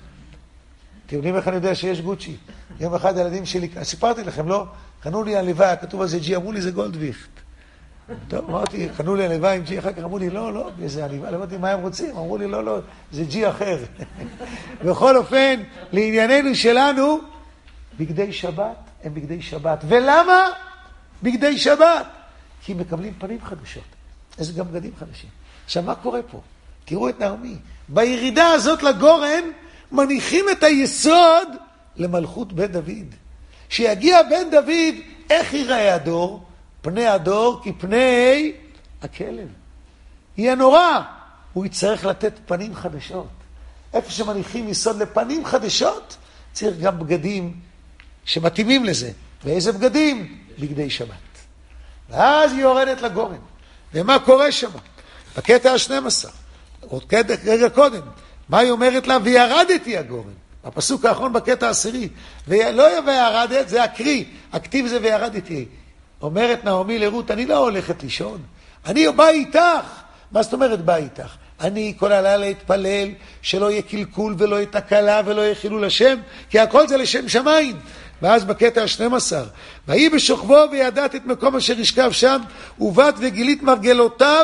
Speaker 1: אתם יודעים איך אני יודע שיש גוצ'י? יום אחד הילדים שלי, סיפרתי לכם, לא? קנו לי הלוואי, כתוב על זה ג'י, אמרו לי זה גולדוויכט. טוב, אמרתי, קנו לי הלוואי עם ג'י, אחר כך אמרו לי, לא, זה הלוואי, אמרתי, מה הם רוצים? אמרו לי, לא, זה ג'י אחר. בכל אופן, לענייננו שלנו, בגדי שבת הם בגדי שבת. ולמה בגדי שבת? כי הם מקבלים פנים חדשות. איזה גם בגדים חדשים. עכשיו, מה קורה פה? תראו את נעמי. בירידה הזאת לגורן, מניחים את היסוד למלכות בן דוד. שיגיע בן דוד, איך ייראה הדור? פני הדור כפני הכלב. יהיה נורא. הוא יצטרך לתת פנים חדשות. איפה שמניחים יסוד לפנים חדשות, צריך גם בגדים שמתאימים לזה. ואיזה בגדים? בגדי שבת. ואז היא יורדת לגורן. ומה קורה שם? בקטע ה-12, עוד רגע קודם, מה היא אומרת לה? וירדתי הגורן. הפסוק האחרון בקטע העשירי. ולא וירדת, זה הקריא. הכתיב זה וירדתי. אומרת נעמי לרות, אני לא הולכת לישון. אני בא איתך. מה זאת אומרת בא איתך? אני כל הלילה אתפלל שלא יהיה קלקול ולא יהיה תקלה ולא יהיה חילול השם, כי הכל זה לשם שמיים. ואז בקטע ה-12, והיא בשוכבו וידעת את מקום אשר ישכב שם, ובאת וגילית מרגלותיו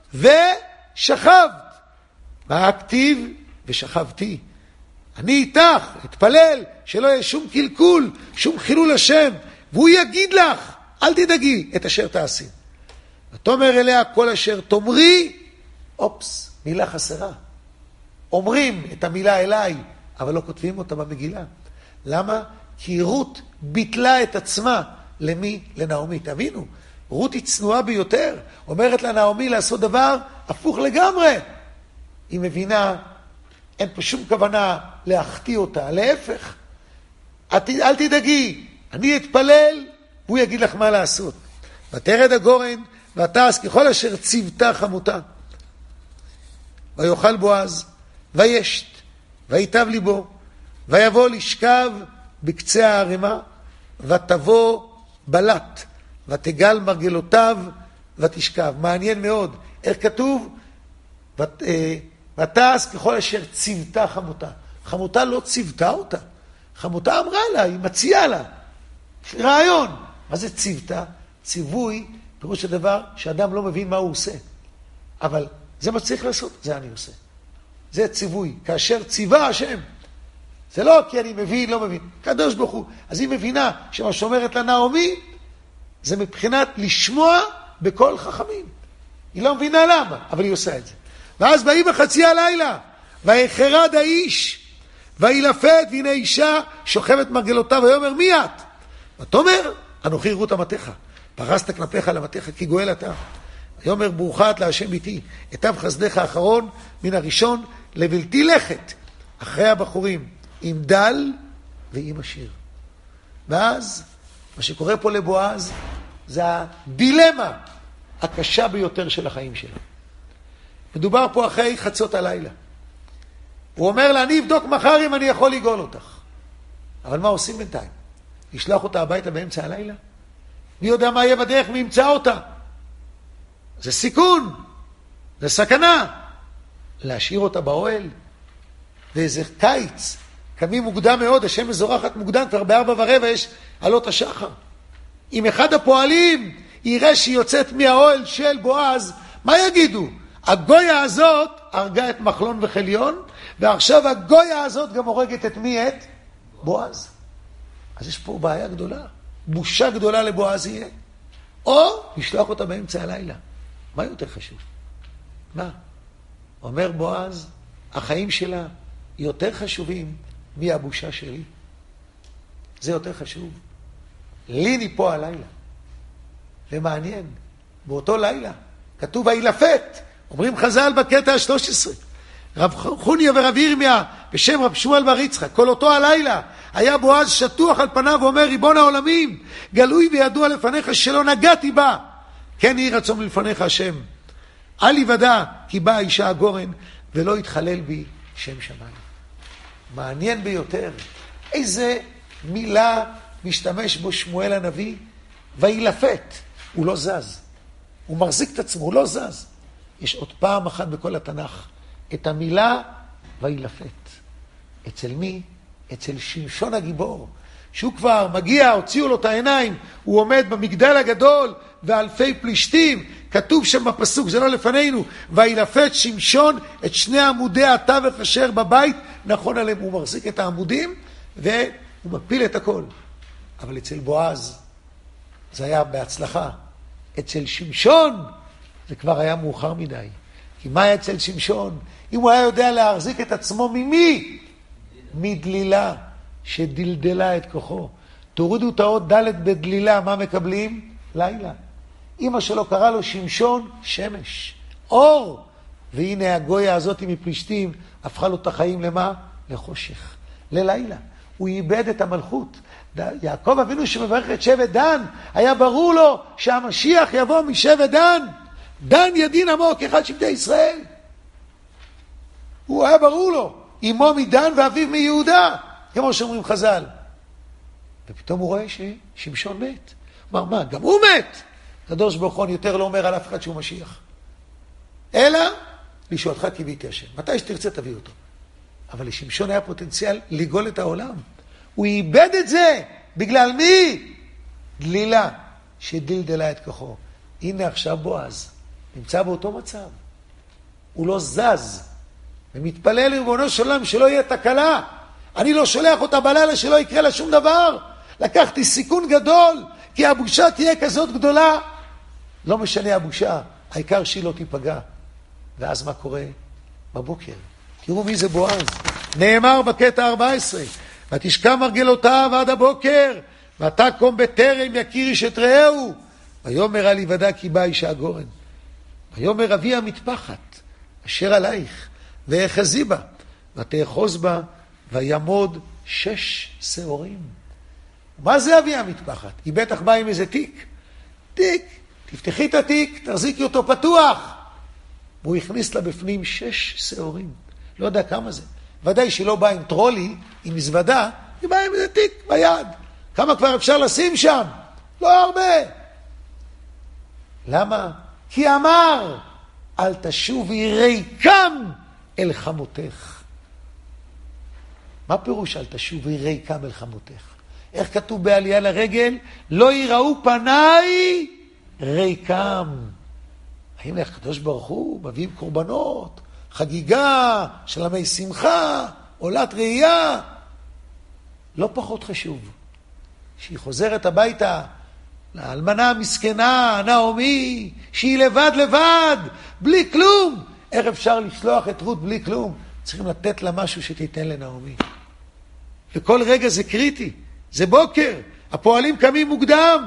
Speaker 1: ושכבת. מה הכתיב? ושכבתי. אני איתך, אתפלל שלא יהיה שום קלקול, שום חילול השם, והוא יגיד לך, אל תדאגי את אשר תעשי. ותאמר אליה כל אשר תאמרי, אופס, מילה חסרה. אומרים את המילה אליי, אבל לא כותבים אותה במגילה. למה? כי רות ביטלה את עצמה. למי? לנעמי. תבינו, רות היא צנועה ביותר. אומרת לנעמי לעשות דבר הפוך לגמרי. היא מבינה, אין פה שום כוונה להחטיא אותה. להפך, אל תדאגי, אני אתפלל, והוא יגיד לך מה לעשות. ותרד הגורן, ותעש ככל אשר ציוותה חמותה. ויאכל בועז, וישת, ויטב ליבו, ויבוא לשכב בקצה הערימה, ותבוא בלט, ותגל מרגלותיו, ותשכב. מעניין מאוד. איך כתוב? ותעש ככל אשר ציוותה חמותה. חמותה לא ציוותה אותה. חמותה אמרה לה, היא מציעה לה. רעיון. מה זה ציוותה? ציווי, פירוש הדבר שאדם לא מבין מה הוא עושה. אבל זה מה צריך לעשות, זה אני עושה. זה ציווי. כאשר ציווה השם. זה לא כי אני מבין, לא מבין. קדוש ברוך הוא. אז היא מבינה שמה שאומרת לנעמי, זה מבחינת לשמוע בכל חכמים. היא לא מבינה למה, אבל היא עושה את זה. ואז באים בחצי הלילה, ויחרד האיש, וילפת, והנה אישה שוכבת מרגלותיו, ויאמר מי את? ותאמר, אנוכי רות אמתך, פרסת כנפיך למתך, כי גואל אתה. ויאמר ברוכה את להשם איתי, אתב חסדך האחרון מן הראשון, לבלתי לכת, אחרי הבחורים, עם דל ועם עשיר. ואז, מה שקורה פה לבועז, זה הדילמה הקשה ביותר של החיים שלו. מדובר פה אחרי חצות הלילה. הוא אומר לה, אני אבדוק מחר אם אני יכול לגאול אותך. אבל מה עושים בינתיים? לשלוח אותה הביתה באמצע הלילה? מי יודע מה יהיה בדרך, מי ימצא אותה? זה סיכון, זה סכנה. להשאיר אותה באוהל, ואיזה קיץ, קמים מוקדם מאוד, השמש זורחת מוקדם, כבר 4:15 יש עלות השחר. אם אחד הפועלים יראה שהיא יוצאת מהאוהל של בועז, מה יגידו? הגויה הזאת הרגה את מחלון וחליון, ועכשיו הגויה הזאת גם הורגת את מי? את בועז. אז יש פה בעיה גדולה, בושה גדולה לבועז יהיה. או לשלוח אותה באמצע הלילה. מה יותר חשוב? מה? אומר בועז, החיים שלה יותר חשובים מהבושה שלי. זה יותר חשוב. לי ניפו הלילה. ומעניין, באותו לילה, כתוב וילפת, אומרים חז"ל בקטע ה-13, רב חוניה ורב ירמיה בשם רב שמואל בר יצחק, כל אותו הלילה היה בועז שטוח על פניו ואומר, ריבון העולמים, גלוי וידוע לפניך שלא נגעתי בה, כן יהי רצון לפניך השם. אל יוודע כי באה אישה הגורן ולא יתחלל בי שם שמיים. מעניין ביותר איזה מילה משתמש בו שמואל הנביא, וילפת. הוא לא זז, הוא מחזיק את עצמו, הוא לא זז. יש עוד פעם אחת בכל התנ"ך, את המילה וילפת. אצל מי? אצל שמשון הגיבור. שהוא כבר מגיע, הוציאו לו את העיניים, הוא עומד במגדל הגדול, ואלפי פלישתים, כתוב שם בפסוק, זה לא לפנינו, וילפת שמשון את שני עמודי התווך אשר בבית, נכון עליהם, הוא מחזיק את העמודים, והוא מפיל את הכל. אבל אצל בועז, זה היה בהצלחה. אצל שמשון, זה כבר היה מאוחר מדי. כי מה היה אצל שמשון? אם הוא היה יודע להחזיק את עצמו ממי? מדלילה, שדלדלה את כוחו. תורידו את האות ד' בדלילה, מה מקבלים? לילה. אמא שלו קרא לו שמשון שמש, אור. והנה הגויה הזאת מפלישתים הפכה לו את החיים למה? לחושך, ללילה. הוא איבד את המלכות. יעקב אבינו שמברך את שבט דן, היה ברור לו שהמשיח יבוא משבט דן. דן ידין עמו כאחד שבטי ישראל. הוא היה ברור לו, אמו מדן ואביו מיהודה, כמו שאומרים חז"ל. ופתאום הוא רואה ששמשון מת. הוא אמר, מה, גם הוא מת? הקדוש ברוך הוא יותר לא אומר על אף אחד שהוא משיח. אלא, לשאותך קיוויתי השם. מתי שתרצה תביא אותו. אבל לשמשון היה פוטנציאל לגאול את העולם. הוא איבד את זה. בגלל מי? דלילה, שדלדלה את כוחו. הנה עכשיו בועז. נמצא באותו מצב. הוא לא זז. ומתפלל לריבונו של עולם שלא יהיה תקלה. אני לא שולח אותה בלילה שלא יקרה לה שום דבר. לקחתי סיכון גדול, כי הבושה תהיה כזאת גדולה. לא משנה הבושה, העיקר שהיא לא תיפגע. ואז מה קורה? בבוקר. תראו מי זה בועז. נאמר בקטע 14, ותשכם מרגלותיו עד הבוקר, ותקום בטרם יכיר איש את רעהו. ויאמר אל יוודע כי בא איש הגורן. ויאמר אבי המטפחת, אשר עלייך, ואחזי בה, ותאחוז בה, וימוד 6 שעורים. מה זה אבי המטפחת? היא בטח באה עם איזה תיק. תיק, תפתחי את התיק, תחזיקי אותו פתוח. והוא הכניס לה בפנים 6 שעורים. לא יודע כמה זה. ודאי שלא באה עם טרולי, עם מזוודה, היא באה עם איזה תיק ביד. כמה כבר אפשר לשים שם? לא הרבה. למה? כי אמר, אל תשובי ריקם אל חמותך. מה פירוש אל תשובי ריקם אל חמותך? איך כתוב בעלייה לרגל? לא יראו פניי ריקם. האם הקדוש ברוך הוא מביאים קורבנות, חגיגה, שלמי שמחה, עולת ראייה? לא פחות חשוב. שהיא חוזרת הביתה, לאלמנה המסכנה, נעמי, שהיא לבד, בלי כלום. איך אפשר לשלוח את רות בלי כלום? צריכים לתת לה משהו שתיתן לנעמי. וכל רגע זה קריטי. זה בוקר. הפועלים קמים מוקדם.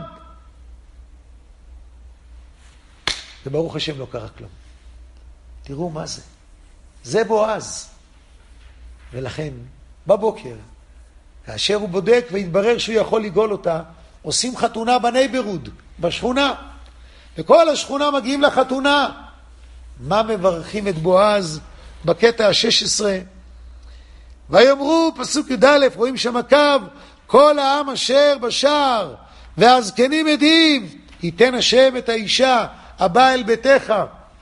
Speaker 1: וברוך השם לא קרה כלום. תראו מה זה. זה בועז. ולכן, בבוקר, כאשר הוא בודק והתברר שהוא יכול לגאול אותה, עושים חתונה בנייברוד, בשכונה. וכל השכונה מגיעים לחתונה. מה מברכים את בועז בקטע ה-16? ויאמרו, פסוק י"א, רואים שם הקו, כל העם אשר בשער, והזקנים עדים, ייתן השם את האישה הבאה אל ביתך,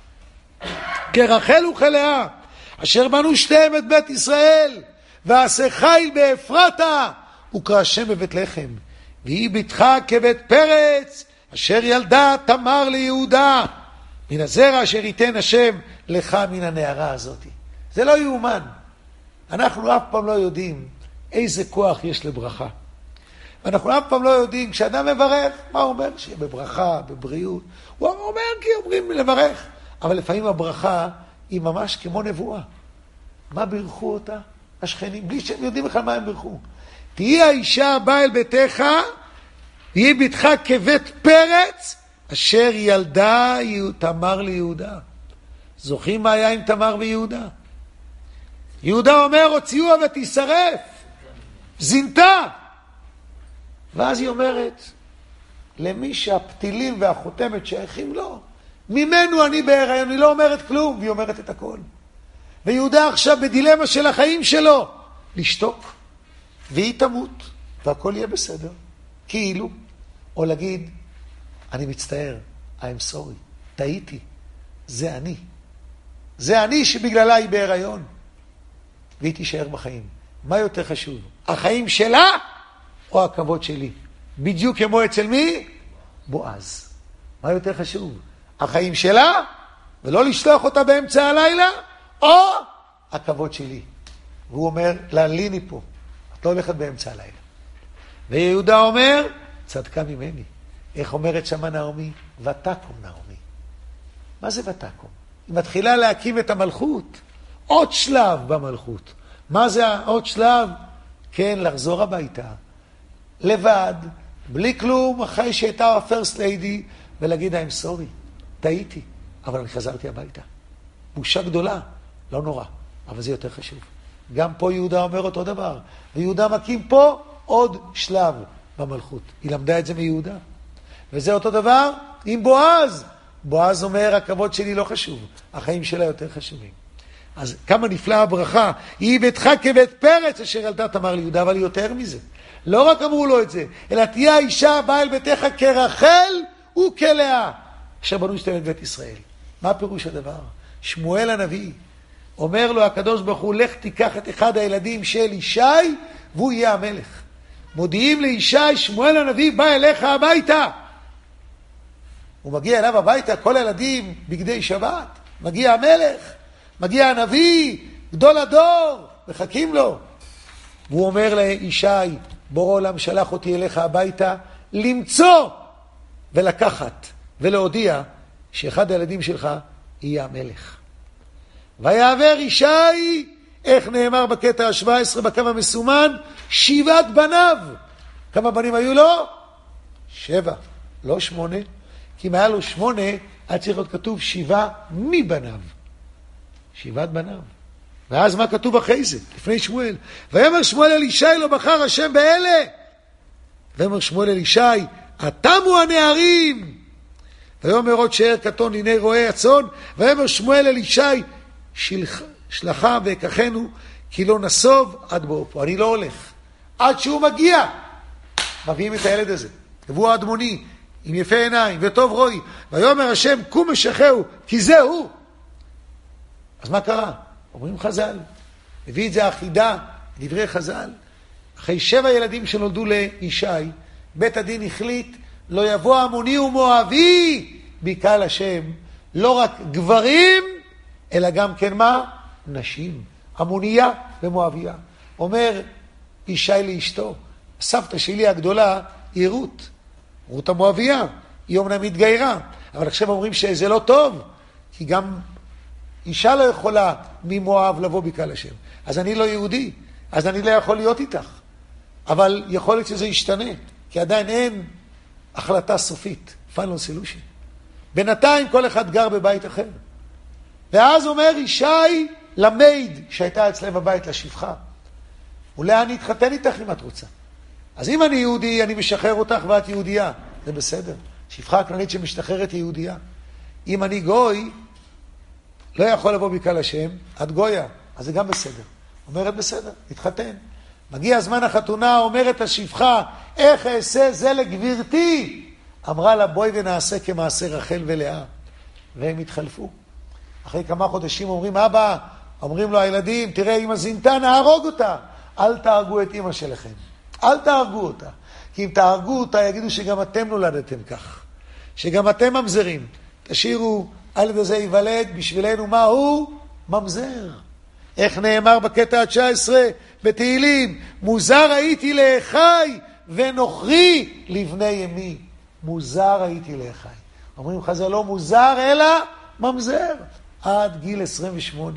Speaker 1: כרחל וכלאה, אשר בנו שתיהם את בית ישראל, ועשה חיל באפרתה, וקרא השם בבית לחם, והיא ביתך כבית פרץ, אשר ילדה תמר ליהודה, מן הזרע אשר ייתן השם לך מן הנערה הזאת. זה לא יאומן. אנחנו אף פעם לא יודעים איזה כוח יש לברכה. ואנחנו אף פעם לא יודעים, כשאדם מברך, מה הוא אומר? שיהיה בברכה, בבריאות. הוא אומר כי אומרים לברך. אבל לפעמים הברכה היא ממש כמו נבואה. מה בירכו אותה? השכנים, בלי שהם יודעים בכלל מה הם בירכו. תהי האישה הבאה אל ביתך, והיא ביתך כבית פרץ, אשר ילדה תמר ליהודה. זוכרים מה היה עם תמר ויהודה? יהודה אומר, הוציאוה ותשרף. זינתה. ואז היא אומרת, למי שהפתילים והחותמת שייכים לו, ממנו אני בהיריון, אני לא אומרת כלום, והיא אומרת את הכל. ויהודה עכשיו בדילמה של החיים שלו, לשתוק, והיא תמות, והכל יהיה בסדר, כאילו, או להגיד, אני מצטער, I'm sorry, טעיתי, זה אני. זה אני שבגללה היא בהיריון. והיא תישאר בחיים. מה יותר חשוב? החיים שלה או הכבוד שלי? בדיוק כמו אצל מי? בועז. מה יותר חשוב? החיים שלה, ולא לשלוח אותה באמצע הלילה, או הכבוד שלי. והוא אומר, ליני פה, את לא הולכת באמצע הלילה. ויהודה אומר, צדקה ממני. איך אומרת שמה נעמי? ותקום נעמי. מה זה ותקום? היא מתחילה להקים את המלכות. עוד שלב במלכות. מה זה עוד שלב? כן, לחזור הביתה. לבד, בלי כלום, אחרי שהייתה הפרסט ליידי, ולהגיד, I'm sorry, טעיתי, אבל אני חזרתי הביתה. בושה גדולה, לא נורא, אבל זה יותר חשוב. גם פה יהודה אומר אותו דבר, ויהודה מקים פה עוד שלב במלכות. היא למדה את זה מיהודה. וזה אותו דבר עם בועז. בועז אומר, הכבוד שלי לא חשוב, החיים שלה יותר חשובים. אז כמה נפלאה הברכה, היא ביתך כבית פרץ אשר ילדה תמר ליהודה, אבל יותר מזה. לא רק אמרו לו את זה, אלא תהיה האישה הבאה אל ביתך כרחל וכלאה, אשר בנו שתיים את בית ישראל. מה פירוש הדבר? שמואל הנביא אומר לו הקדוש ברוך הוא, לך תיקח את אחד הילדים של ישי והוא יהיה המלך. מודיעים לישי, שמואל הנביא בא אליך הביתה. הוא מגיע אליו הביתה, כל הילדים בגדי שבת, מגיע המלך, מגיע הנביא, גדול הדור, מחכים לו. והוא אומר לישי, בורא עולם שלח אותי אליך הביתה, למצוא ולקחת ולהודיע שאחד הילדים שלך יהיה המלך. ויעבר ישי, איך נאמר בקטע ה-17 בקו המסומן, 7 בניו. כמה בנים היו לו? 7, לא 8. כי אם היה לו 8, היה צריך להיות כתוב 7 מבניו. 7 בניו. ואז מה כתוב אחרי זה? לפני שמואל. ויאמר שמואל אל ישי, לא בחר השם באלה. ויאמר שמואל אל ישי, התמו הנערים. ויאמר עוד שאר קטון הנה רועה הצאן. ויאמר שמואל אל ישי, שלחה ויקחנו, כי לא נסוב עד בואו פה. אני לא הולך. עד שהוא מגיע. מביאים את הילד הזה. והוא האדמוני, עם יפה עיניים וטוב רואי. ויאמר השם, קום משחהו, כי זה הוא. אז מה קרה? אומרים חז"ל. הביא את זה החידה, דברי חז"ל. אחרי 7 ילדים שנולדו לישי, בית הדין החליט, לא יבוא עמוני ומואבי, בקהל השם, לא רק גברים, אלא גם כן מה? נשים. עמוניה ומואביה. אומר ישי לאשתו, הסבתא שלי הגדולה היא רות. רות המואביה. היא אומנם מתגיירה. אבל עכשיו אומרים שזה לא טוב, כי גם אישה לא יכולה ממואב לבוא בקהל השם. אז אני לא יהודי, אז אני לא יכול להיות איתך. אבל יכול להיות שזה ישתנה, כי עדיין אין החלטה סופית, final solution. בינתיים כל אחד גר בבית אחר. ואז אומר ישי למייד שהייתה אצלם בבית, לשפחה, אולי אני אתחתן איתך אם את רוצה. אז אם אני יהודי, אני משחרר אותך ואת יהודייה. זה בסדר. שפחה הכללית שמשתחררת היא יהודייה. אם אני גוי, לא יכול לבוא בקהל השם, את גויה, אז זה גם בסדר. אומרת בסדר, נתחתן. מגיע זמן החתונה, אומרת השפחה, איך אעשה זה לגברתי? אמרה לה, בואי ונעשה כמעשה רחל ולאה. והם התחלפו. אחרי כמה חודשים אומרים, אבא, אומרים לו הילדים, תראה, אמא זינתה, נהרוג אותה. אל תהרגו את אמא שלכם. אל תהרגו אותה. כי אם תהרגו אותה, יגידו שגם אתם נולדתם כך. שגם אתם ממזרים. תשאירו, על ידי זה ייוולד בשבילנו מה הוא? ממזר. איך נאמר בקטע ה-19 בתהילים, מוזר הייתי לאחי ונוכרי לבני ימי. מוזר הייתי לאחי. אומרים חז"ל, לא מוזר אלא ממזר. עד גיל 28.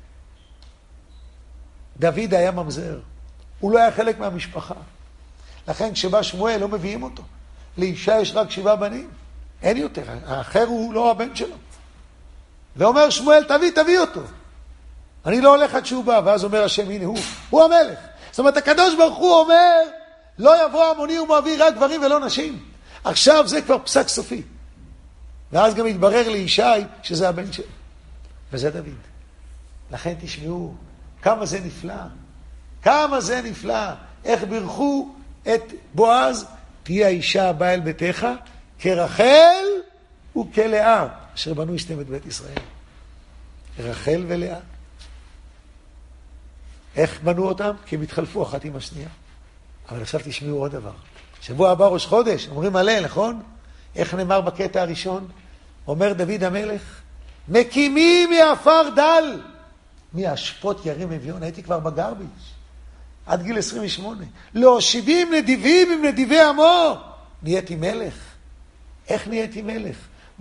Speaker 1: דוד היה ממזר. הוא לא היה חלק מהמשפחה. לכן כשבא שמואל לא מביאים אותו. לאישה יש רק 7 בנים. אין יותר. האחר הוא לא הבן שלו. ואומר שמואל, תביא אותו. אני לא הולך עד שהוא בא. ואז אומר השם, הנה הוא המלך. זאת אומרת, הקדוש ברוך הוא אומר, לא יבוא עמוני ומואבי, רק גברים ולא נשים. עכשיו זה כבר פסק סופי. ואז גם התברר לישי שזה הבן שלו. וזה דוד. לכן תשמעו, כמה זה נפלא. כמה זה נפלא. איך בירכו את בועז, תהיה האישה הבאה אל ביתך, כרחל וכלאה. אשר בנו השתים את בית ישראל. רחל ולאה. איך בנו אותם? כי הם התחלפו אחת עם השנייה. אבל עכשיו תשמעו עוד דבר. שבוע הבא ראש חודש, אומרים הלל, נכון? איך נאמר בקטע הראשון? אומר דוד המלך, מקימים מעפר דל, מהשפוט ירים אביון. הייתי כבר בגרביץ' עד גיל 28. להושיבים נדיבים עם נדיבי עמו. נהייתי מלך. איך נהייתי מלך?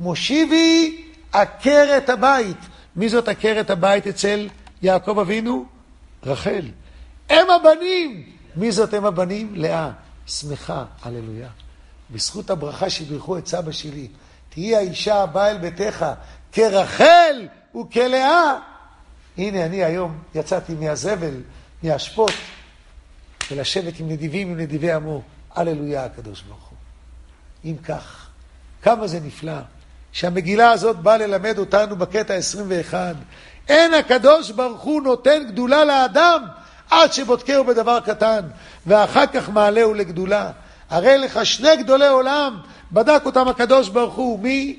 Speaker 1: מושיבי עקרת הבית. מי זאת עקרת הבית אצל יעקב אבינו? רחל. הם הבנים. מי זאת הם הבנים? לאה. שמחה, הללויה. בזכות הברכה שברכו את סבא שלי, תהי האישה הבאה אל ביתך כרחל וכלאה. הנה אני היום יצאתי מהזבל, מהשפוט, ולשבת עם נדיבים, עם נדיבי עמו. הללויה הקדוש ברוך הוא. אם כך, כמה זה נפלא שהמגילה הזאת באה ללמד אותנו בקטע 21. אין הקדוש ברוך הוא נותן גדולה לאדם עד שבודקהו בדבר קטן, ואחר כך מעלהו לגדולה. הרי לך שני גדולי עולם, בדק אותם הקדוש ברוך הוא. מי?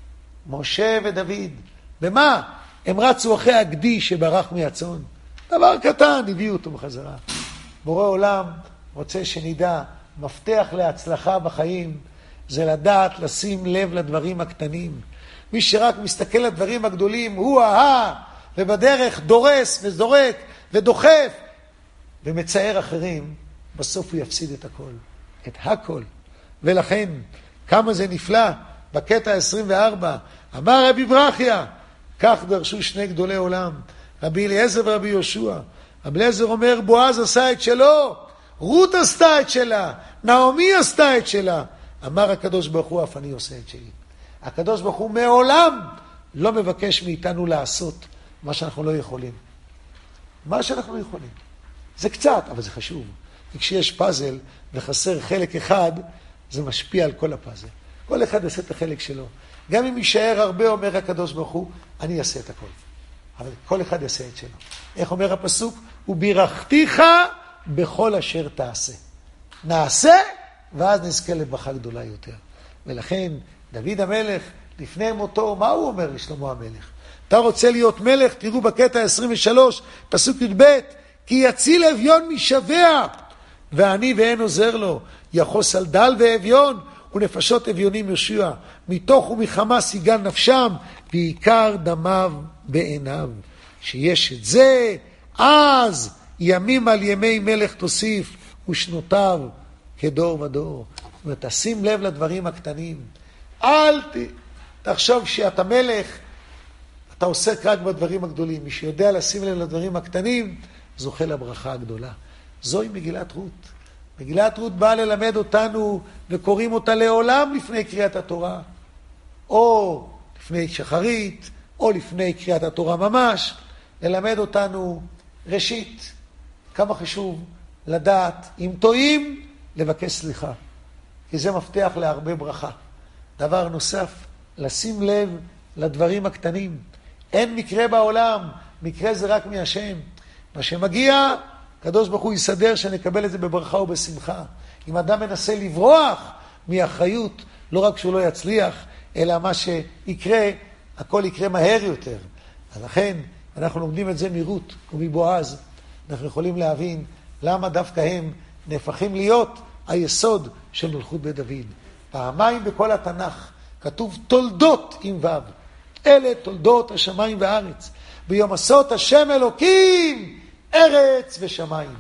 Speaker 1: משה ודוד. במה? הם רצו אחרי הגדי שברח מהצאן. דבר קטן, הביאו אותו בחזרה. בורא עולם רוצה שנדע, מפתח להצלחה בחיים, זה לדעת לשים לב לדברים הקטנים. מי שרק מסתכל לדברים הגדולים, הוא ובדרך דורס וזורק ודוחף, ומצער אחרים, בסוף הוא יפסיד את הכל. את הכל. ולכן, כמה זה נפלא, בקטע 24, אמר רבי ברכיה, כך דרשו שני גדולי עולם, רבי אליעזר ורבי יהושע. רבי אליעזר אומר, בועז עשה את שלו, רות עשתה את שלה, נעמי עשתה את שלה. אמר הקדוש ברוך הוא, אף אני עושה את שלי. הקדוש ברוך הוא מעולם לא מבקש מאיתנו לעשות מה שאנחנו לא יכולים. מה שאנחנו לא יכולים. זה קצת, אבל זה חשוב. וכשיש פאזל וחסר חלק אחד, זה משפיע על כל הפאזל. כל אחד יעשה את החלק שלו. גם אם יישאר הרבה, אומר הקדוש ברוך הוא, אני אעשה את הכל. אבל כל אחד יעשה את שלו. איך אומר הפסוק? ובירכתיך בכל אשר תעשה. נעשה, ואז נזכה לברכה גדולה יותר. ולכן, דוד המלך, לפני מותו, מה הוא אומר לשלמה המלך? אתה רוצה להיות מלך? תראו בקטע 23, פסוק י"ב, כי יציל אביון משבע, ועני ואין עוזר לו, יחוס על דל ואביון, ונפשות אביונים יושיע, מתוך ומחמס יגל נפשם, ועיקר דמיו בעיניו. שיש את זה, אז ימים על ימי מלך תוסיף, ושנותיו כדור ודור. זאת אומרת, תשים לב לדברים הקטנים. אל תחשוב שאתה מלך, אתה עוסק רק בדברים הגדולים. מי שיודע לשים לב לדברים הקטנים, זוכה לברכה הגדולה. זוהי מגילת רות. מגילת רות באה ללמד אותנו, וקוראים אותה לעולם לפני קריאת התורה. או לפני שחרית, או לפני קריאת התורה ממש, ללמד אותנו ראשית. כמה חשוב לדעת, אם טועים, לבקש סליחה. כי זה מפתח להרבה ברכה. דבר נוסף, לשים לב לדברים הקטנים. אין מקרה בעולם, מקרה זה רק מהשם. מה שמגיע, הקדוש ברוך הוא יסדר שנקבל את זה בברכה ובשמחה. אם אדם מנסה לברוח מאחריות, לא רק שהוא לא יצליח, אלא מה שיקרה, הכל יקרה מהר יותר. אז לכן, אנחנו לומדים את זה מרות ומבועז. אנחנו יכולים להבין למה דווקא הם נהפכים להיות היסוד של מלכות בית דוד. פעמיים בכל התנ"ך כתוב תולדות עם ו'. אלה תולדות השמיים והארץ. ביום עשות השם אלוקים ארץ ושמיים.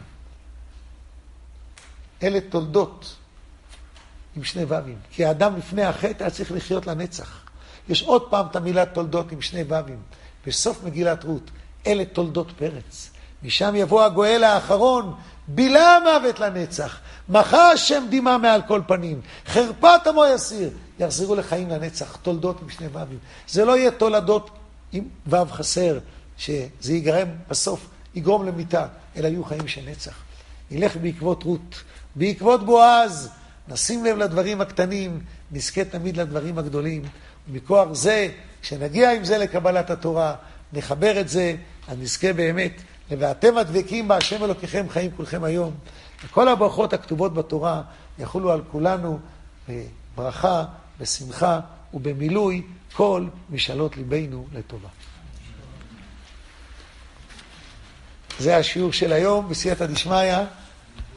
Speaker 1: אלה תולדות עם שני ו"ים. כי האדם לפני החטא היה צריך לחיות לנצח. יש עוד פעם את המילה תולדות עם שני ו"ים. בסוף מגילת רות, אלה תולדות פרץ. משם יבוא הגואל האחרון, בילה מוות לנצח. מחה השם דימה מעל כל פנים. חרפת עמו יסיר. יחזרו לחיים לנצח. תולדות עם שני ו"ים. זה לא יהיה תולדות עם ו"ו חסר, שזה יגרם בסוף, יגרום למיטה, אלא יהיו חיים של נצח. נלך בעקבות רות, בעקבות בועז, נשים לב לדברים הקטנים, נזכה תמיד לדברים הגדולים. ומכוח זה, כשנגיע עם זה לקבלת התורה, נחבר את זה, אז נזכה באמת, ואתם הדבקים בהשם אלוקיכם חיים כולכם היום. וכל הברכות הכתובות בתורה יחולו על כולנו בברכה, בשמחה ובמילוי כל משאלות ליבנו לטובה. זה השיעור של היום בסייעתא דשמיא.